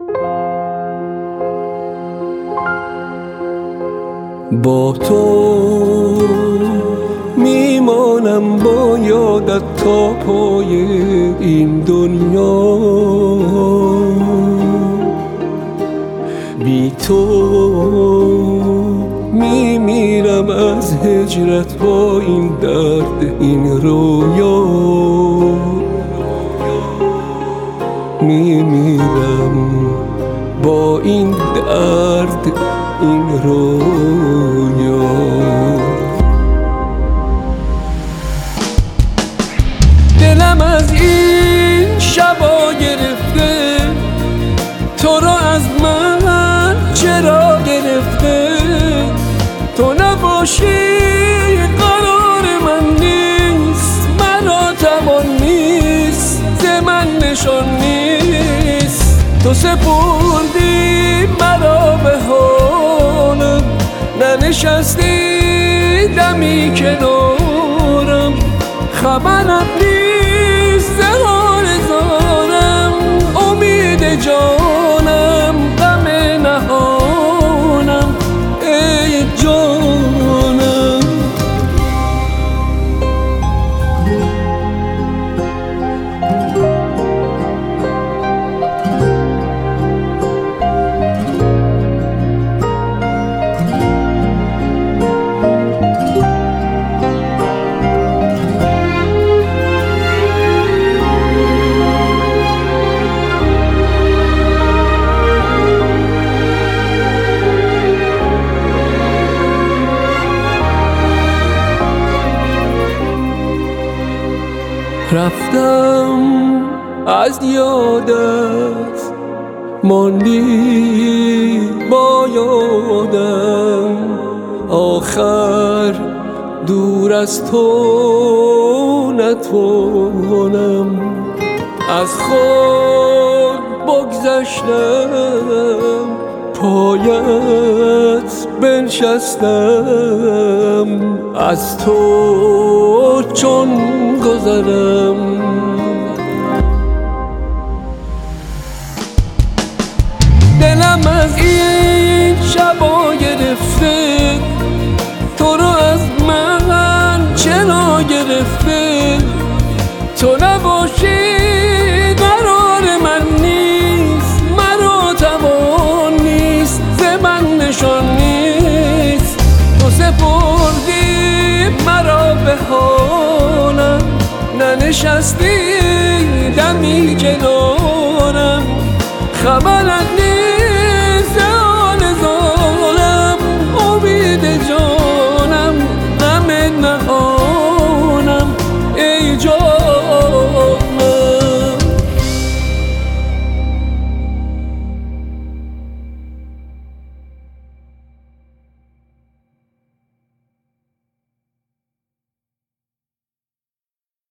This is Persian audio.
با تو میمانم با یادت تا پای این دنیا، بی تو میمیرم از هجرت با این درد این رویا، میمیرم با این درد این رویا. دلم از این شبا گرفته، تو رو از من چرا گرفته؟ تو نباشی قرار من نیست، مرا توان نیست، ز من نشان نیست. تو سپردی مرا به حالم، ننشستی دمی کنارم، خبرم نیست ز حال زارم، امید جانم غم نهانم ای جانم. رفتم از یادت، ماندی با یادم، آخر دور از تو نتوانم. از خود بگذشتم، پایت بنشستم، از تو چون گذرم. دلم از این شبا گرفته، تو رو از من چرا گرفته؟ تو نباشی قرار من نیست، مرا توان نیست، ز من نشان نیست. تو سپردی مرا به حالم، ننشستی دمی کنارم، خبرم